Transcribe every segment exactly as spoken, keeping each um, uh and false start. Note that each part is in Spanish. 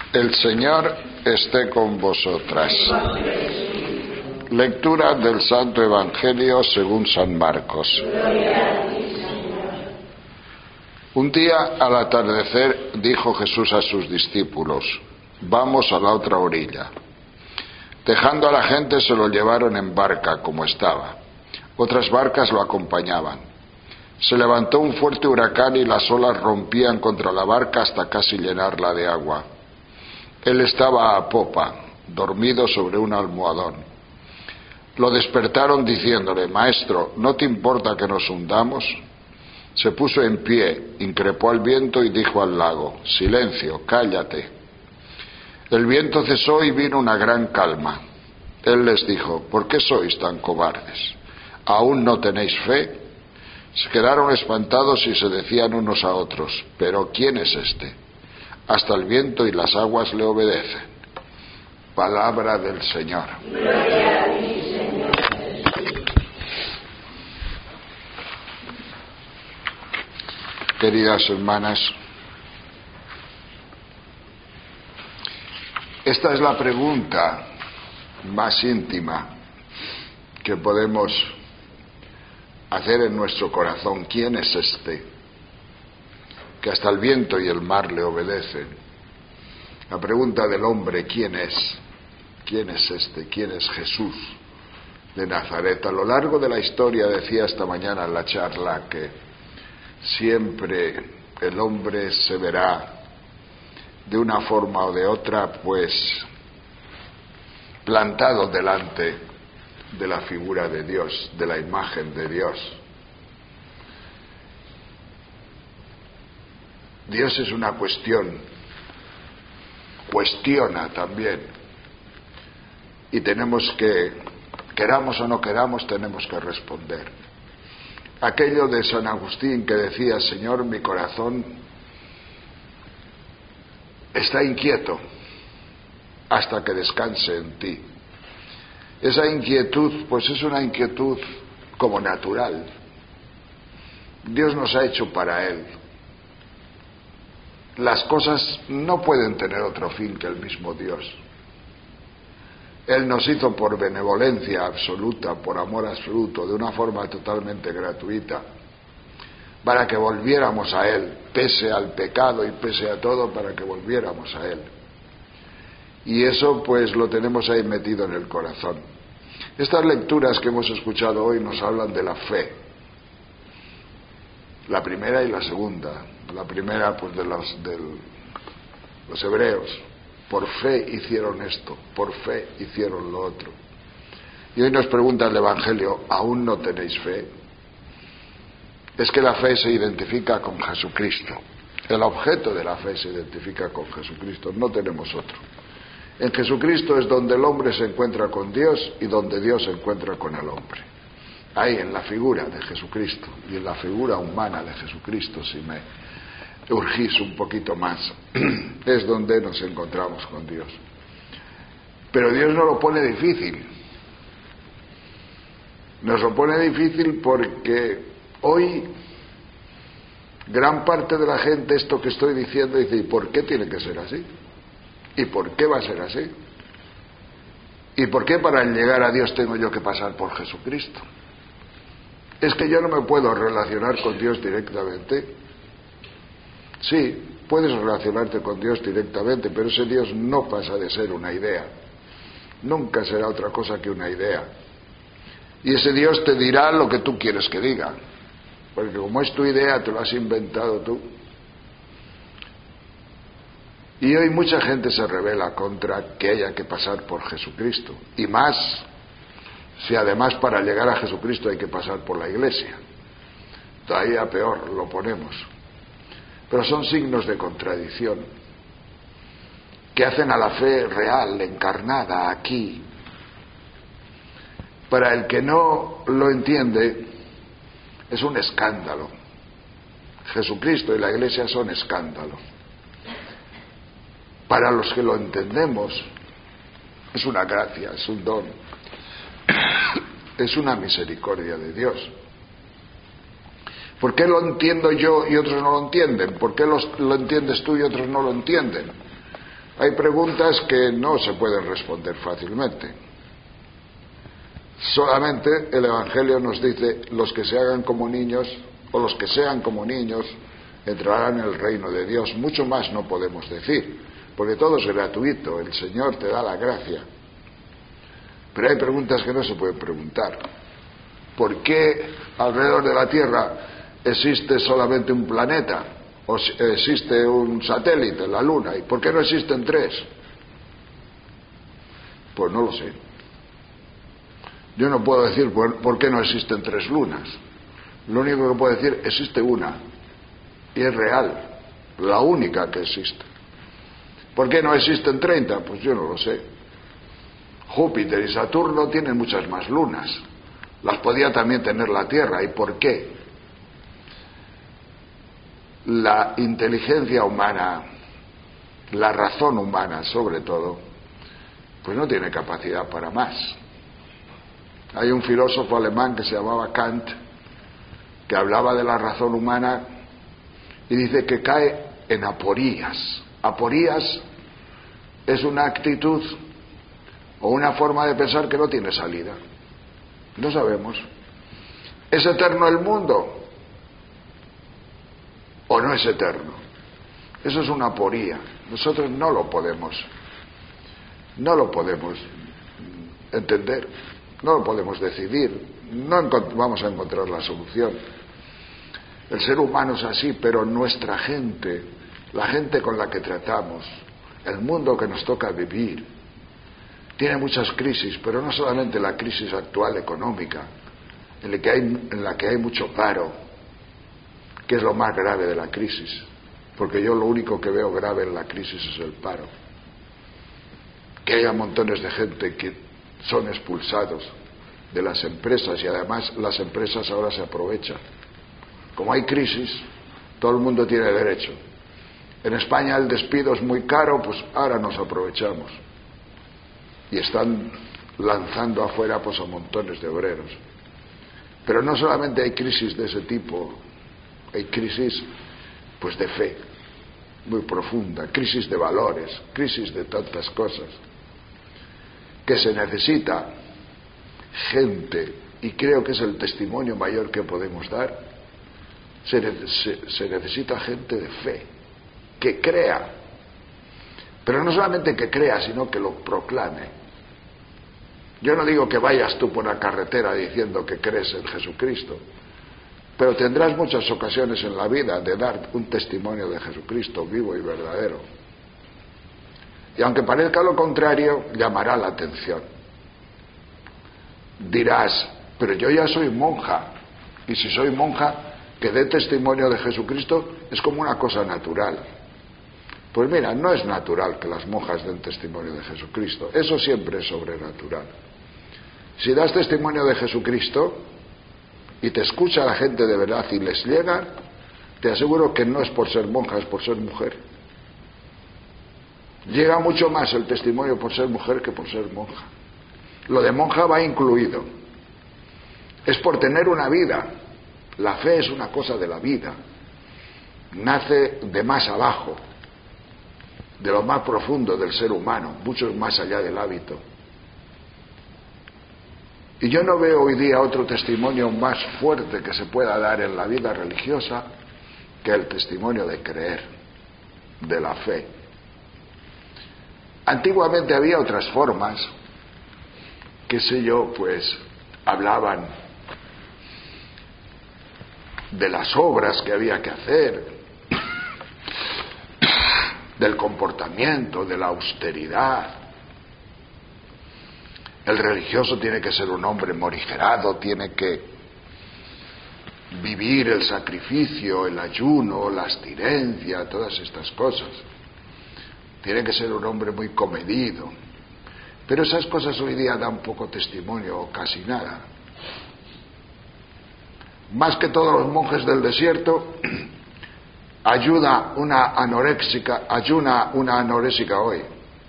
El Señor esté con vosotras. Lectura del Santo Evangelio según San Marcos. Un día al atardecer dijo Jesús a sus discípulos: vamos a la otra orilla. Dejando a la gente se lo llevaron en barca como estaba. Otras barcas lo acompañaban. Se levantó un fuerte huracán y las olas rompían contra la barca hasta casi llenarla de agua. Él estaba a popa, dormido sobre un almohadón. Lo despertaron diciéndole: Maestro, ¿no te importa que nos hundamos? Se puso en pie, increpó al viento y dijo al lago: Silencio, cállate. El viento cesó y vino una gran calma. Él les dijo: ¿por qué sois tan cobardes? ¿Aún no tenéis fe? Se quedaron espantados y se decían unos a otros: ¿pero quién es este? Hasta el viento y las aguas le obedecen. Palabra del Señor. Gloria a ti, Señor. Queridas hermanas, esta es la pregunta más íntima que podemos hacer en nuestro corazón. ¿Quién es este que hasta el viento y el mar le obedecen? La pregunta del hombre: ¿quién es? ¿Quién es este? ¿Quién es Jesús de Nazaret? A lo largo de la historia, decía esta mañana en la charla, que siempre el hombre se verá de una forma o de otra, pues, plantado delante de la figura de Dios, de la imagen de Dios. Dios es una cuestión, cuestiona también, y tenemos que, queramos o no queramos, tenemos que responder. Aquello de San Agustín que decía: Señor, mi corazón está inquieto hasta que descanse en ti. Esa inquietud, pues es una inquietud como natural. Dios nos ha hecho para Él. Las cosas no pueden tener otro fin que el mismo Dios. Él nos hizo por benevolencia absoluta, por amor absoluto, de una forma totalmente gratuita, para que volviéramos a Él, pese al pecado y pese a todo, para que volviéramos a Él. Y eso pues lo tenemos ahí metido en el corazón. Estas lecturas que hemos escuchado hoy nos hablan de la fe, la primera y la segunda. La primera pues de los, de los hebreos: por fe hicieron esto, por fe hicieron lo otro. Y hoy nos pregunta el Evangelio: ¿aún no tenéis fe? Es que la fe se identifica con Jesucristo. El objeto de la fe se identifica con Jesucristo, no tenemos otro. En Jesucristo es donde el hombre se encuentra con Dios y donde Dios se encuentra con el hombre. Ahí, en la figura de Jesucristo y en la figura humana de Jesucristo, si me urgís un poquito más, es donde nos encontramos con Dios. Pero Dios no lo pone difícil. Nos lo pone difícil porque hoy gran parte de la gente, esto que estoy diciendo, dice: ¿y por qué tiene que ser así? ¿Y por qué va a ser así? ¿Y por qué para llegar a Dios tengo yo que pasar por Jesucristo? Es que yo no me puedo relacionar con Dios directamente. Sí, puedes relacionarte con Dios directamente, pero ese Dios no pasa de ser una idea. Nunca será otra cosa que una idea. Y ese Dios te dirá lo que tú quieres que diga, porque como es tu idea, te lo has inventado tú. Y hoy mucha gente se rebela contra que haya que pasar por Jesucristo, y más si además para llegar a Jesucristo hay que pasar por la Iglesia. Todavía peor lo ponemos. Pero son signos de contradicción que hacen a la fe real, encarnada aquí. Para el que no lo entiende, es un escándalo. Jesucristo y la Iglesia son escándalo. Para los que lo entendemos, es una gracia, es un don, es una misericordia de Dios. ¿Por qué lo entiendo yo y otros no lo entienden? ¿Por qué los, lo entiendes tú y otros no lo entienden? Hay preguntas que no se pueden responder fácilmente. Solamente el Evangelio nos dice: los que se hagan como niños, o los que sean como niños, entrarán en el reino de Dios. Mucho más no podemos decir, porque todo es gratuito, el Señor te da la gracia. Pero hay preguntas que no se pueden preguntar. ¿Por qué alrededor de la Tierra existe solamente un planeta? ¿O existe un satélite, la Luna? ¿Y por qué no existen tres? Pues no lo sé. Yo no puedo decir por, por qué no existen tres lunas. Lo único que puedo decir, existe una. Y es real. La única que existe. ¿Por qué no existen treinta? Pues yo no lo sé. Júpiter y Saturno tienen muchas más lunas. Las podía también tener la Tierra. ¿Y por qué? La inteligencia humana, la razón humana sobre todo, pues no tiene capacidad para más. Hay un filósofo alemán que se llamaba Kant, que hablaba de la razón humana y dice que cae en aporías. Aporías es una actitud o una forma de pensar que no tiene salida. No sabemos. ¿Es eterno el mundo o no es eterno? Eso es una aporía. Nosotros no lo podemos, no lo podemos entender, no lo podemos decidir, no vamos a encontrar la solución. El ser humano es así, pero nuestra gente, la gente con la que tratamos, el mundo que nos toca vivir, tiene muchas crisis, pero no solamente la crisis actual económica, en la que hay, en la que hay mucho paro, que es lo más grave de la crisis, porque yo lo único que veo grave en la crisis es el paro. Que haya montones de gente que son expulsados de las empresas y además las empresas ahora se aprovechan. Como hay crisis, todo el mundo tiene derecho. En España el despido es muy caro, pues ahora nos aprovechamos. Y están lanzando afuera pues a montones de obreros. Pero no solamente hay crisis de ese tipo, hay crisis pues de fe muy profunda, crisis de valores, crisis de tantas cosas, que se necesita gente, y creo que es el testimonio mayor que podemos dar, se, se, se necesita gente de fe, que crea, pero no solamente que crea, sino que lo proclame. Yo no digo que vayas tú por la carretera diciendo que crees en Jesucristo, pero tendrás muchas ocasiones en la vida de dar un testimonio de Jesucristo vivo y verdadero. Y aunque parezca lo contrario, llamará la atención. Dirás, pero yo ya soy monja, y si soy monja, que dé testimonio de Jesucristo es como una cosa natural. Pues mira, no es natural que las monjas den testimonio de Jesucristo, eso siempre es sobrenatural. Si das testimonio de Jesucristo y te escucha la gente de verdad y les llega, te aseguro que no es por ser monja, es por ser mujer. Llega mucho más el testimonio por ser mujer que por ser monja. Lo de monja va incluido. Es por tener una vida. La fe es una cosa de la vida. Nace de más abajo, de lo más profundo del ser humano, mucho más allá del hábito. Y yo no veo hoy día otro testimonio más fuerte que se pueda dar en la vida religiosa que el testimonio de creer, de la fe. Antiguamente había otras formas, qué sé yo, pues hablaban de las obras que había que hacer, del comportamiento, de la austeridad. El religioso tiene que ser un hombre morigerado, tiene que vivir el sacrificio, el ayuno, la abstinencia, todas estas cosas. Tiene que ser un hombre muy comedido. Pero esas cosas hoy día dan poco testimonio o casi nada. Más que todos los monjes del desierto, ayuda una anoréxica, ayuna una anoréxica hoy.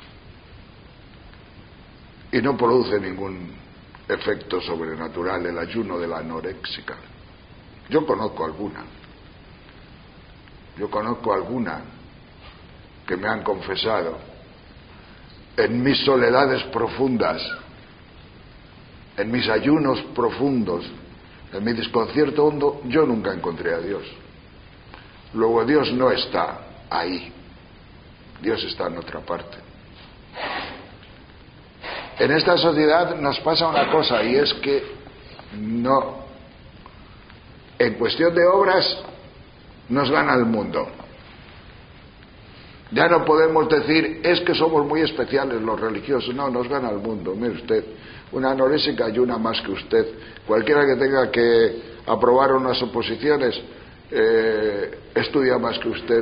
Y no produce ningún efecto sobrenatural el ayuno de la anoréxica. Yo conozco alguna. Yo conozco alguna que me han confesado en mis soledades profundas, en mis ayunos profundos, en mi desconcierto hondo, yo nunca encontré a Dios. Luego Dios no está ahí, Dios está en otra parte. En esta sociedad nos pasa una cosa, y es que no, en cuestión de obras nos gana el mundo. Ya no podemos decir, es que somos muy especiales los religiosos. No, nos gana el mundo. Mire usted, una anorésica y una más que usted. Cualquiera que tenga que aprobar unas oposiciones eh, estudia más que usted.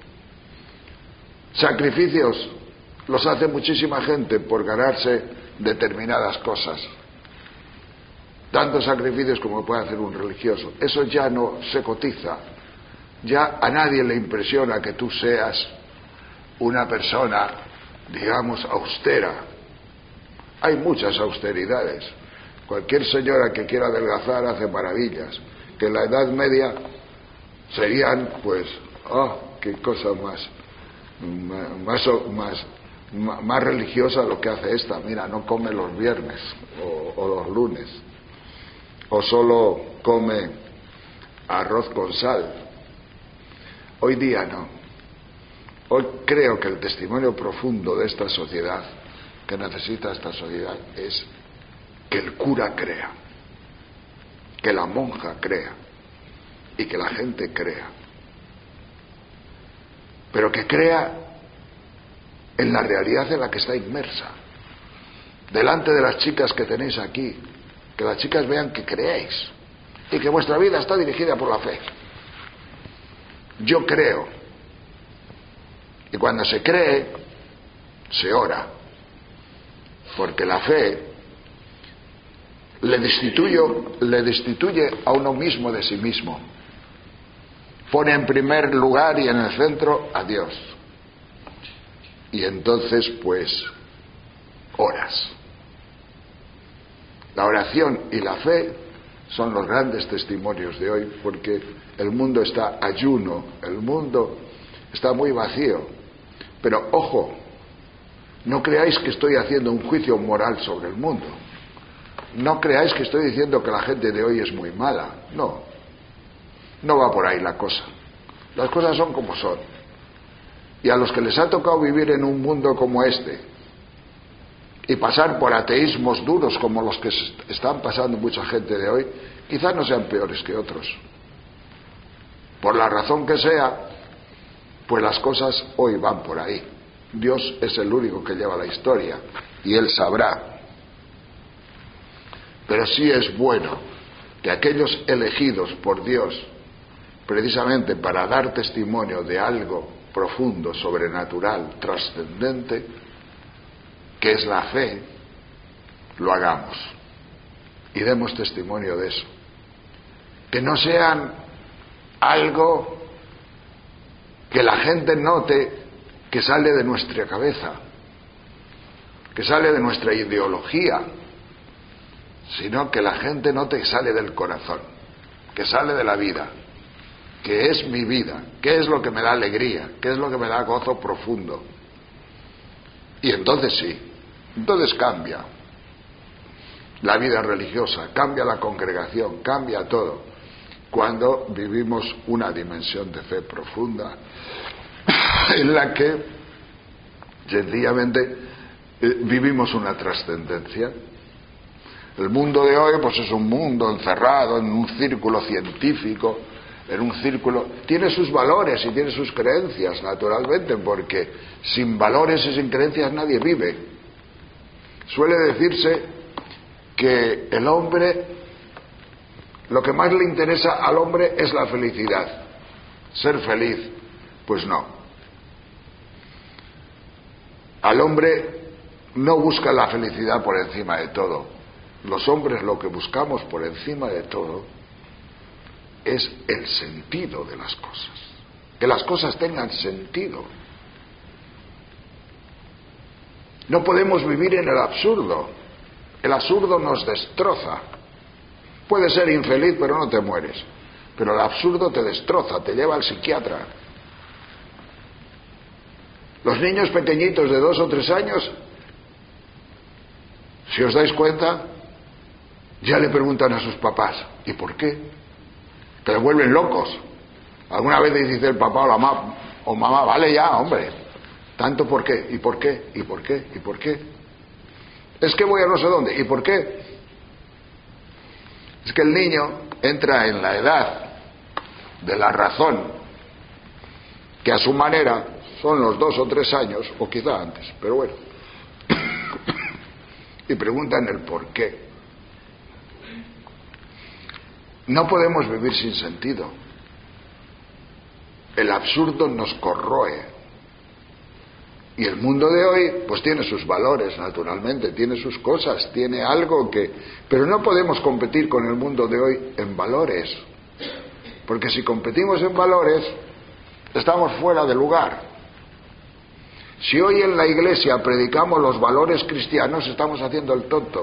Sacrificios los hace muchísima gente por ganarse determinadas cosas. Tantos sacrificios como puede hacer un religioso. Eso ya no se cotiza. Ya a nadie le impresiona que tú seas una persona, digamos, austera. Hay muchas austeridades. Cualquier señora que quiera adelgazar hace maravillas, que en la Edad Media serían, pues, oh, qué cosa más, más, más, más religiosa lo que hace esta. Mira, no come los viernes o, o los lunes, o solo come arroz con sal. Hoy día no. Hoy creo que el testimonio profundo de esta sociedad, que necesita esta sociedad, es que el cura crea, que la monja crea y que la gente crea, pero que crea en la realidad en la que está inmersa. Delante de las chicas que tenéis aquí, que las chicas vean que creéis y que vuestra vida está dirigida por la fe. Yo creo. Y cuando se cree, se ora, porque la fe le destituye, le destituye a uno mismo de sí mismo. Pone en primer lugar y en el centro a Dios. Y entonces, pues, oras. La oración y la fe son los grandes testimonios de hoy, porque el mundo está ayuno, el mundo está muy vacío. Pero ojo, no creáis que estoy haciendo un juicio moral sobre el mundo. No creáis que estoy diciendo que la gente de hoy es muy mala. No, no va por ahí la cosa. Las cosas son como son. Y a los que les ha tocado vivir en un mundo como este y pasar por ateísmos duros como los que están pasando mucha gente de hoy, quizás no sean peores que otros. Por la razón que sea, pues las cosas hoy van por ahí. Dios es el único que lleva la historia y Él sabrá. Pero sí es bueno que aquellos elegidos por Dios, precisamente para dar testimonio de algo profundo, sobrenatural, trascendente, que es la fe, lo hagamos y demos testimonio de eso. Que no sean algo que la gente note que sale de nuestra cabeza, que sale de nuestra ideología, sino que la gente note que sale del corazón, que sale de la vida, que es mi vida, que es lo que me da alegría, que es lo que me da gozo profundo. Y entonces sí, entonces cambia la vida religiosa, cambia la congregación, cambia todo, cuando vivimos una dimensión de fe profunda en la que sencillamente eh, vivimos una trascendencia. El mundo de hoy pues es un mundo encerrado en un círculo científico, en un círculo, tiene sus valores y tiene sus creencias, naturalmente, porque sin valores y sin creencias nadie vive. Suele decirse que el hombre, lo que más le interesa al hombre es la felicidad, ser feliz. Pues no. Al hombre no busca la felicidad por encima de todo. Los hombres lo que buscamos por encima de todo es el sentido de las cosas, que las cosas tengan sentido. No podemos vivir en el absurdo. El absurdo nos destroza. Puedes ser infeliz pero no te mueres, pero el absurdo te destroza, te lleva al psiquiatra. Los niños pequeñitos de dos o tres años Si os dais cuenta, ya le preguntan a sus papás, ¿y por qué? Que le vuelven locos. Alguna vez les dice el papá o la mamá, o mamá, vale ya, hombre, tanto por qué, y por qué, y por qué, y por qué. Es que voy a no sé dónde, ¿y por qué? Es que el niño entra en la edad de la razón, que a su manera son los dos o tres años, o quizá antes, pero bueno, y preguntan el por qué. No podemos vivir sin sentido. El absurdo nos corroe. Y el mundo de hoy, pues tiene sus valores, naturalmente, tiene sus cosas, tiene algo que... Pero no podemos competir con el mundo de hoy en valores. Porque si competimos en valores, estamos fuera de lugar. Si hoy en la iglesia predicamos los valores cristianos, estamos haciendo el tonto.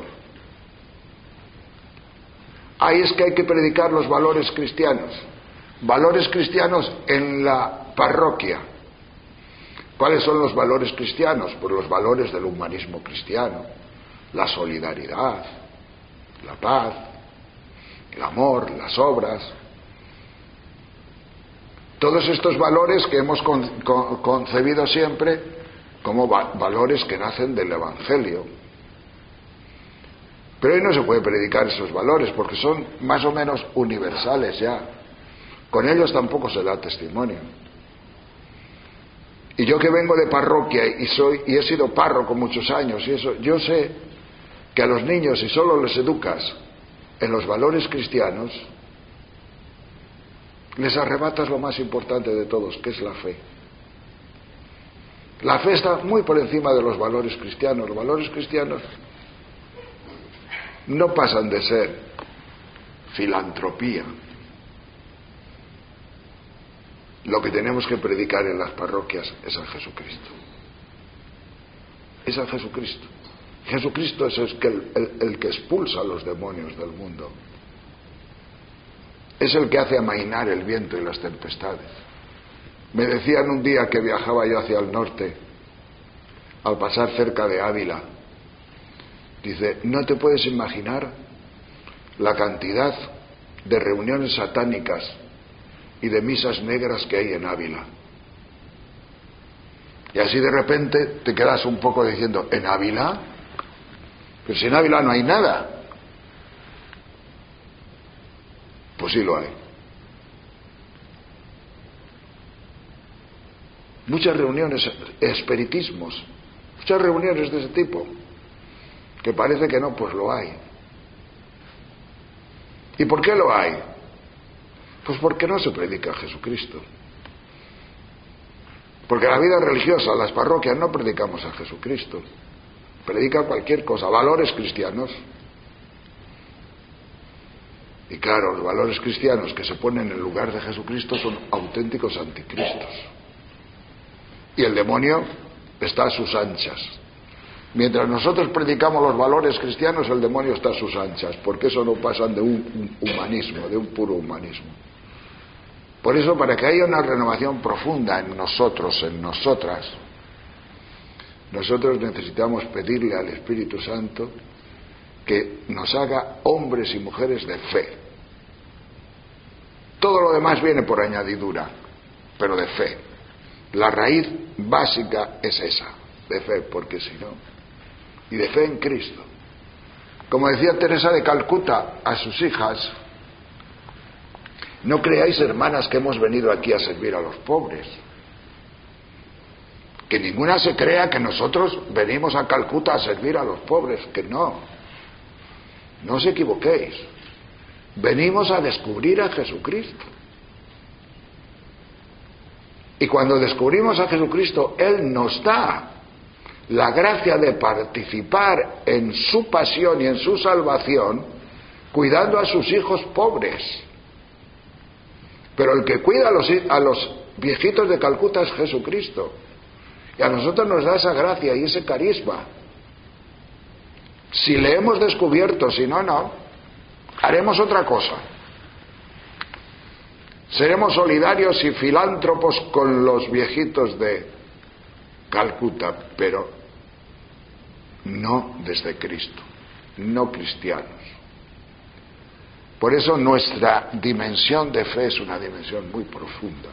Ahí es que hay que predicar los valores cristianos. Valores cristianos en la parroquia. ¿Cuáles son los valores cristianos? Pues los valores del humanismo cristiano. La solidaridad, la paz, el amor, las obras. Todos estos valores que hemos con, con, concebido siempre como va, valores que nacen del Evangelio. Pero hoy no se puede predicar esos valores porque son más o menos universales ya. Con ellos tampoco se da testimonio. Y yo que vengo de parroquia y soy y he sido párroco muchos años y eso, yo sé que a los niños, si solo les educas en los valores cristianos, les arrebatas lo más importante de todos, que es la fe. La fe está muy por encima de los valores cristianos. Los valores cristianos no pasan de ser filantropía. Lo que tenemos que predicar en las parroquias es a Jesucristo. Es a Jesucristo. Jesucristo es el que, el, el que expulsa a los demonios del mundo. Es el que hace amainar el viento y las tempestades. Me decían un día que viajaba yo hacia el norte, al pasar cerca de Ávila, dice, no te puedes imaginar la cantidad de reuniones satánicas y de misas negras que hay en Ávila. Y así de repente te quedas un poco diciendo, ¿en Ávila? Pero si en Ávila no hay nada. Pues sí lo hay. Muchas reuniones, espiritismos, muchas reuniones de ese tipo, que parece que no, pues lo hay. ¿Y por qué lo hay? Pues porque no se predica a Jesucristo. Porque la vida religiosa, las parroquias, no predicamos a Jesucristo. Predica cualquier cosa, valores cristianos. Y claro, los valores cristianos que se ponen en lugar de Jesucristo son auténticos anticristos. Y el demonio está a sus anchas. Mientras nosotros predicamos los valores cristianos, el demonio está a sus anchas, porque eso no pasan de un humanismo, de un puro humanismo. Por eso, para que haya una renovación profunda en nosotros, en nosotras, nosotros necesitamos pedirle al Espíritu Santo que nos haga hombres y mujeres de fe. Todo lo demás viene por añadidura, pero de fe. La raíz básica es esa, de fe, porque si no, y de fe en Cristo. Como decía Teresa de Calcuta a sus hijas, no creáis, hermanas, que hemos venido aquí a servir a los pobres. Que ninguna se crea que nosotros venimos a Calcuta a servir a los pobres, que no. No os equivoquéis. Venimos a descubrir a Jesucristo. Y cuando descubrimos a Jesucristo, Él nos da la gracia de participar en su pasión y en su salvación, cuidando a sus hijos pobres. Pero el que cuida a los, a los viejitos de Calcuta es Jesucristo. Y a nosotros nos da esa gracia y ese carisma. Si le hemos descubierto, si no, no, haremos otra cosa. Seremos solidarios y filántropos con los viejitos de Calcuta, pero no desde Cristo. no cristianos. Por eso nuestra dimensión de fe es una dimensión muy profunda.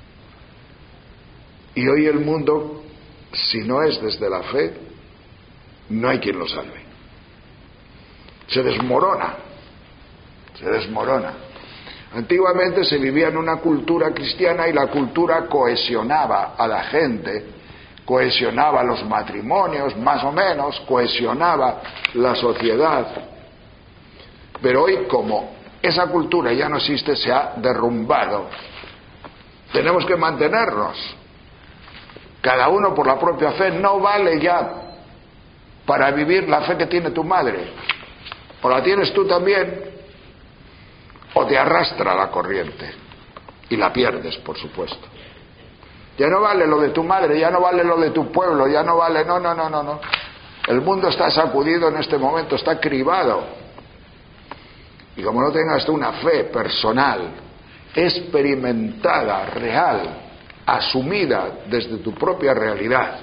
Y hoy el mundo, si no es desde la fe, no hay quien lo salve. Se desmorona, se desmorona. Antiguamente se vivía en una cultura cristiana y la cultura cohesionaba a la gente, cohesionaba los matrimonios, más o menos, cohesionaba la sociedad. Pero hoy, como esa cultura ya no existe, se ha derrumbado. Tenemos que mantenernos. Cada uno por la propia fe. No vale ya para vivir la fe que tiene tu madre. O la tienes tú también, o te arrastra la corriente y la pierdes, por supuesto. Ya no vale lo de tu madre, ya no vale lo de tu pueblo, ya no vale, no, no, no, no, no. El mundo está sacudido en este momento, está cribado. Y como no tengas tú una fe personal, experimentada, real, asumida desde tu propia realidad,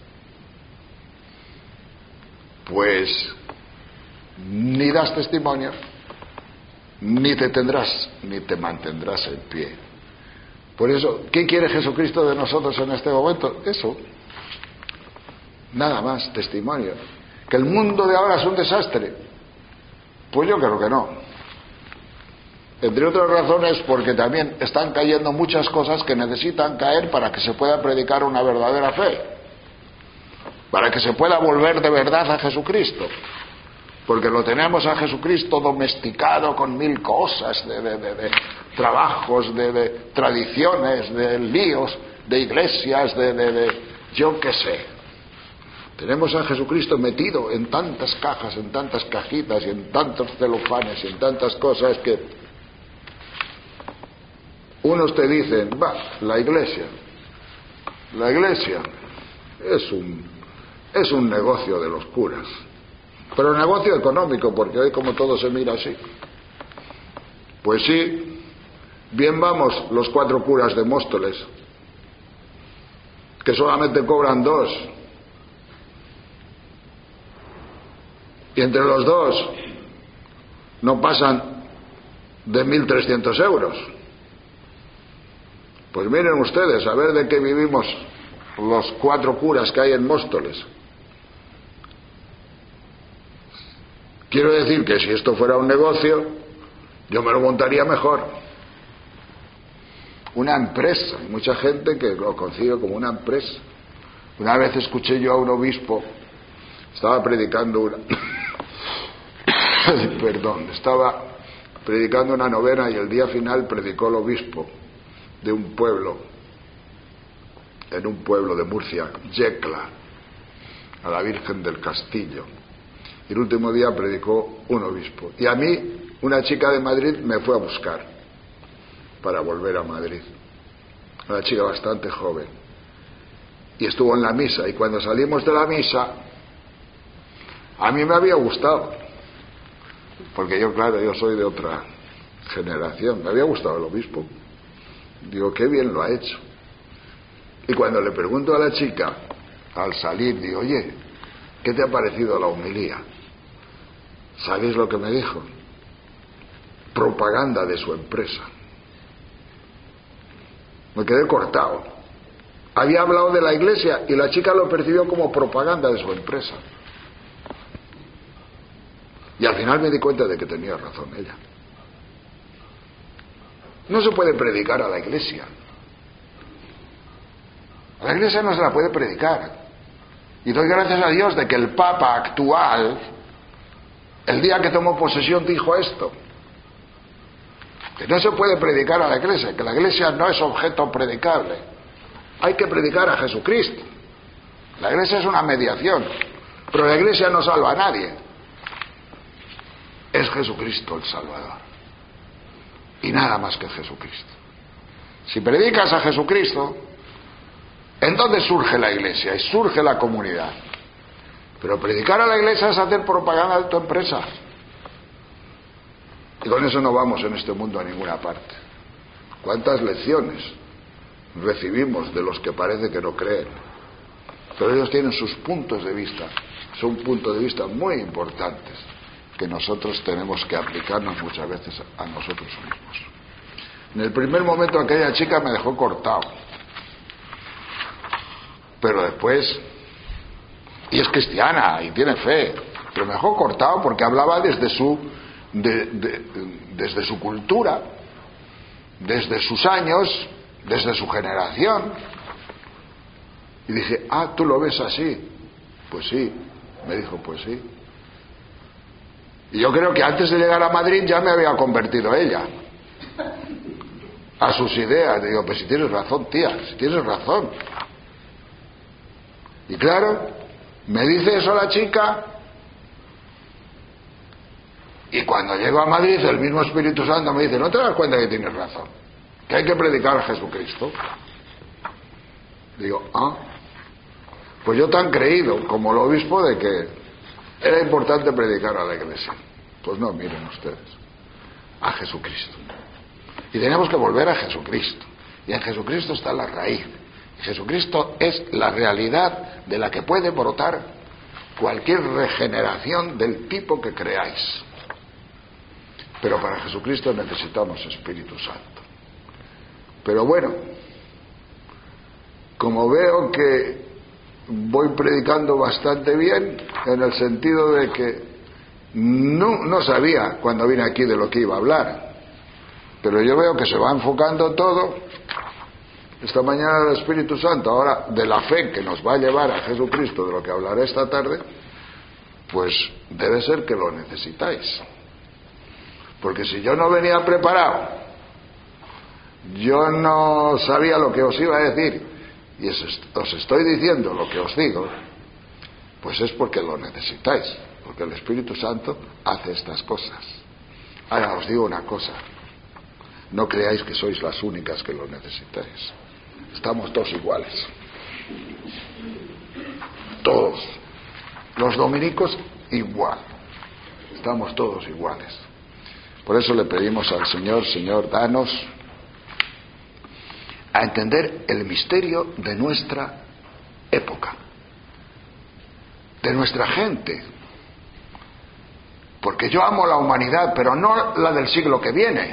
pues ni das testimonio, ni te tendrás, ni te mantendrás en pie. Por eso, ¿qué quiere Jesucristo de nosotros en este momento? Eso. Nada más, testimonio. ¿Que el mundo de ahora es un desastre? Pues yo creo que no. Entre otras razones porque también están cayendo muchas cosas que necesitan caer para que se pueda predicar una verdadera fe, para que se pueda volver de verdad a Jesucristo. Porque lo tenemos a Jesucristo domesticado con mil cosas, de, de, de, de trabajos, de, de tradiciones, de líos, de iglesias, de, de, de yo qué sé. Tenemos a Jesucristo metido en tantas cajas, en tantas cajitas, y en tantos celofanes, y en tantas cosas que unos te dicen, va, la iglesia, la iglesia es un, es un negocio de los curas. Pero negocio económico, porque hoy como todo se mira así. Pues sí, bien vamos los cuatro curas de Móstoles, que solamente cobran dos. Y entre los dos no pasan de mil trescientos euros. Pues miren ustedes, a ver de qué vivimos los cuatro curas que hay en Móstoles. Quiero decir que si esto fuera un negocio, yo me lo montaría mejor. Una empresa, hay mucha gente que lo concibe como una empresa. Una vez escuché yo a un obispo, estaba predicando una... perdón, estaba predicando una novena y el día final predicó el obispo de un pueblo, en un pueblo de Murcia, Yecla, a la Virgen del Castillo. Y el último día predicó un obispo. Y a mí, una chica de Madrid me fue a buscar para volver a Madrid. Una chica bastante joven. Y estuvo en la misa. Y cuando salimos de la misa, a mí me había gustado. Porque yo, claro, yo soy de otra generación. Me había gustado el obispo. Digo, qué bien lo ha hecho. Y cuando le pregunto a la chica, al salir, digo, oye, ¿qué te ha parecido la homilía? ¿Sabéis lo que me dijo? Propaganda de su empresa. Me quedé cortado. Había hablado de la iglesia y la chica lo percibió como propaganda de su empresa. Y al final me di cuenta de que tenía razón ella. No se puede predicar a la iglesia. A la iglesia no se la puede predicar. Y doy gracias a Dios de que el Papa actual, el día que tomó posesión, dijo esto: que no se puede predicar a la iglesia, que la iglesia no es objeto predicable. Hay que predicar a Jesucristo. La iglesia es una mediación, pero la iglesia no salva a nadie. Es Jesucristo el Salvador. Y nada más que Jesucristo. Si predicas a Jesucristo, ¿en dónde surge la iglesia? Y surge la comunidad. Pero predicar a la iglesia es hacer propaganda de tu empresa. Y con eso no vamos en este mundo a ninguna parte. ¿Cuántas lecciones recibimos de los que parece que no creen? Pero ellos tienen sus puntos de vista. Son puntos de vista muy importantes. que nosotros tenemos que aplicarnos muchas veces a nosotros mismos. En el primer momento aquella chica me dejó cortado, pero después, y es cristiana y tiene fe, pero me dejó cortado porque hablaba desde su de, de, desde su cultura, desde sus años, desde su generación. Y dije, ah, ¿tú lo ves así? Pues sí. Me dijo, pues sí. Y yo creo que antes de llegar a Madrid ya me había convertido ella a sus ideas. Digo, pues si tienes razón, tía, si tienes razón. Y claro, me dice eso la chica, y cuando llego a Madrid el mismo Espíritu Santo me dice, ¿no te das cuenta que tienes razón? Que hay que predicar a Jesucristo. Digo, ah, pues yo tan creído como el obispo de que era importante predicar a la iglesia. Pues no, miren ustedes, a Jesucristo. Y tenemos que volver a Jesucristo. Y en Jesucristo está la raíz. Y Jesucristo es la realidad de la que puede brotar cualquier regeneración del tipo que creáis. Pero para Jesucristo necesitamos Espíritu Santo. Pero bueno, como veo que voy predicando bastante bien, en el sentido de que no, no sabía cuando vine aquí de lo que iba a hablar, pero yo veo que se va enfocando todo. Esta mañana el Espíritu Santo, ahora de la fe que nos va a llevar a Jesucristo, de lo que hablaré esta tarde, pues debe ser que lo necesitáis. Porque si yo no venía preparado, yo no sabía lo que os iba a decir, y os estoy diciendo lo que os digo, pues es porque lo necesitáis, porque el Espíritu Santo hace estas cosas. Ahora os digo una cosa, no creáis que sois las únicas que lo necesitáis. Estamos todos iguales, todos, los dominicos igual, estamos todos iguales. Por eso le pedimos al Señor, Señor, danos a entender el misterio de nuestra época, de nuestra gente, porque yo amo la humanidad, pero no la del siglo que viene,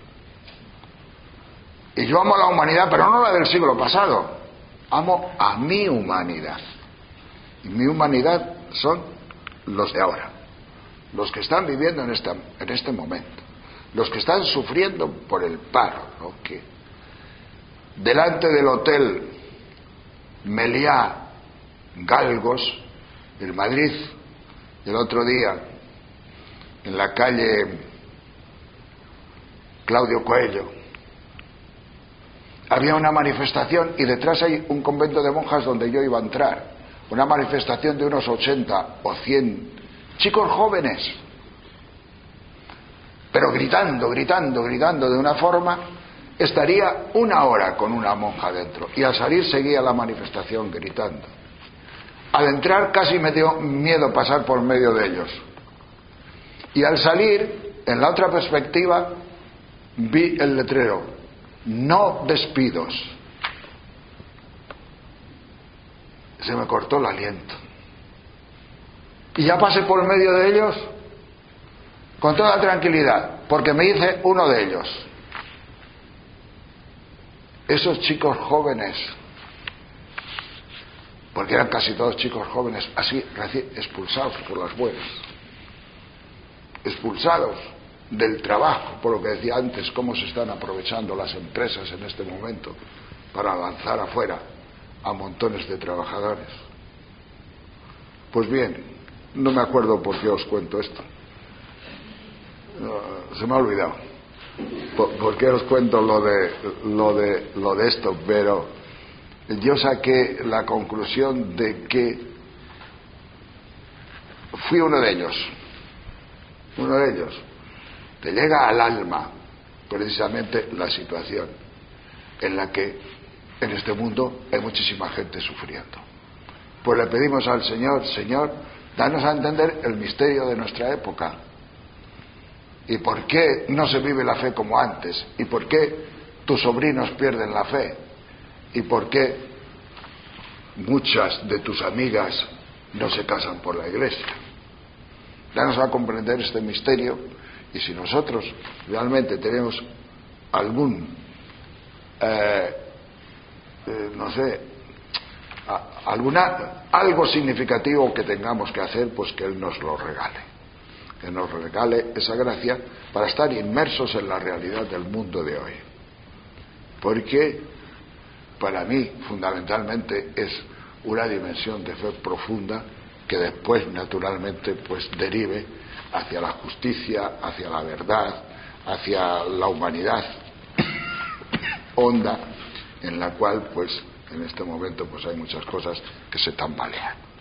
y yo amo la humanidad, pero no la del siglo pasado, amo a mi humanidad, y mi humanidad son los de ahora, los que están viviendo en, esta, en este momento, los que están sufriendo por el paro, ¿no? Que delante del hotel Meliá Galgos, en Madrid, el otro día, en la calle Claudio Coelho, había una manifestación y detrás hay un convento de monjas donde yo iba a entrar, una manifestación de unos ochenta o cien chicos jóvenes, pero gritando, gritando, gritando de una forma. Estaría una hora con una monja dentro y al salir seguía la manifestación gritando. Al entrar casi me dio miedo pasar por medio de ellos, y al salir, en la otra perspectiva, vi el letrero: no despidos. Se me cortó el aliento y ya pasé por medio de ellos con toda tranquilidad, porque me hice uno de ellos. Esos chicos jóvenes, porque eran casi todos chicos jóvenes, así recién expulsados por las buenas, expulsados del trabajo, por lo que decía antes, cómo se están aprovechando las empresas en este momento para lanzar afuera a montones de trabajadores. Pues bien, no me acuerdo por qué os cuento esto, se me ha olvidado por, por qué os cuento lo de lo de lo de esto, pero yo saqué la conclusión de que fui uno de ellos, uno de ellos. Te llega al alma precisamente la situación en la que en este mundo hay muchísima gente sufriendo. Pues le pedimos al Señor: Señor, danos a entender el misterio de nuestra época, y por qué no se vive la fe como antes, y por qué tus sobrinos pierden la fe, y por qué muchas de tus amigas no se casan por la iglesia, danos a comprender este misterio, y si nosotros realmente tenemos algún eh, eh, no sé a, alguna algo significativo que tengamos que hacer, pues que Él nos lo regale, que nos regale esa gracia para estar inmersos en la realidad del mundo de hoy, porque para mí fundamentalmente es una dimensión de fe profunda que después naturalmente pues derive hacia la justicia, hacia la verdad, hacia la humanidad honda, en la cual pues en este momento pues hay muchas cosas que se tambalean.